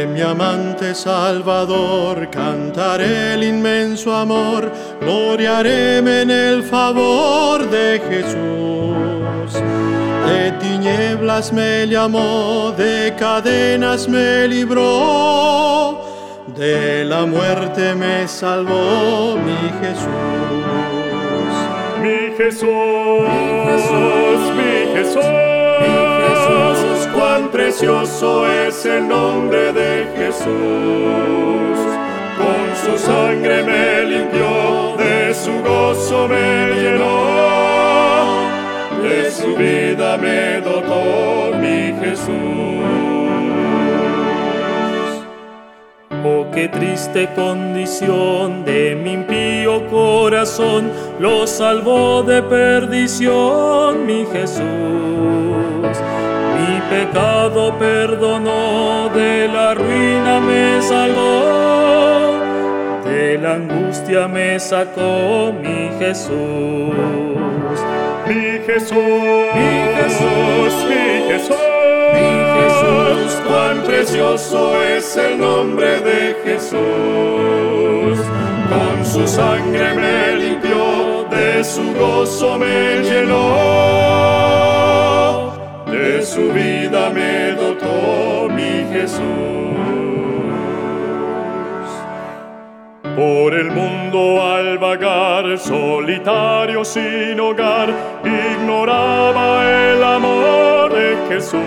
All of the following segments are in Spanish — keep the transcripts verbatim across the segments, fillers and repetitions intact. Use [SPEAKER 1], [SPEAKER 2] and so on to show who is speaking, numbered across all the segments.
[SPEAKER 1] De mi amante Salvador cantaré el inmenso amor, gloriaréme en el favor de Jesús. De tinieblas me llamó, de cadenas me libró, de la muerte me salvó mi Jesús.
[SPEAKER 2] Mi Jesús, mi Jesús, mi Jesús, cuán precioso es el nombre de Jesús. Con su sangre me limpió, de su gozo me llenó, de su vida me dotó mi Jesús.
[SPEAKER 3] Oh, qué triste condición de mi impío corazón, lo salvó de perdición mi Jesús. Mi pecado perdonó, de la ruina me salvó, de la angustia me sacó mi Jesús.
[SPEAKER 2] Mi Jesús, mi Jesús, mi Jesús,
[SPEAKER 3] mi Jesús,
[SPEAKER 2] cuán precioso es el nombre de Jesús. Con su sangre me limpió, de su gozo me llenó, de su vida me dotó mi Jesús. Por el mundo al vagar, solitario sin hogar, ignoraba el amor de Jesús.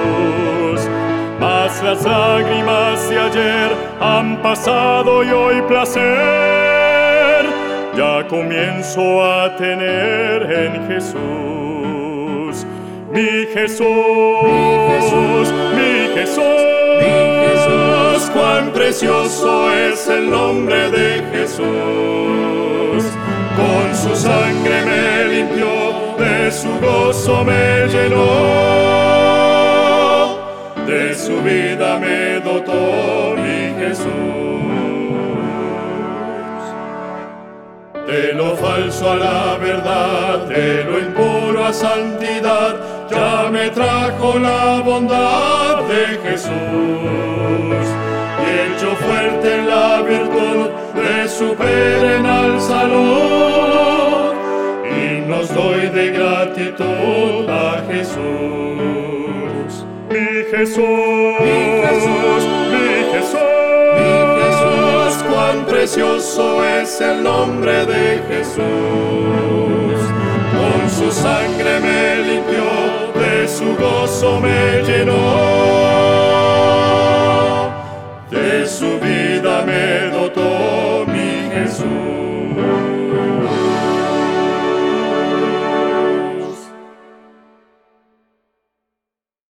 [SPEAKER 2] Mas las lágrimas de ayer han pasado y hoy placer ya comienzo a tener en Jesús. Mi Jesús, mi Jesús, mi Jesús, mi Jesús, cuán precioso es el nombre de Jesús. Con su sangre me limpió, de su gozo me llenó, de su vida me dotó mi Jesús. De lo falso a la verdad, de lo impuro a santidad, ya me trajo la bondad de Jesús. Y hecho fuerte en la virtud de su perenal salud, y nos doy de gratitud a Jesús. Mi Jesús, mi Jesús, mi Jesús, mi Jesús, cuán precioso es el nombre de Jesús. Con su sangre me limpió, de su gozo me llenó,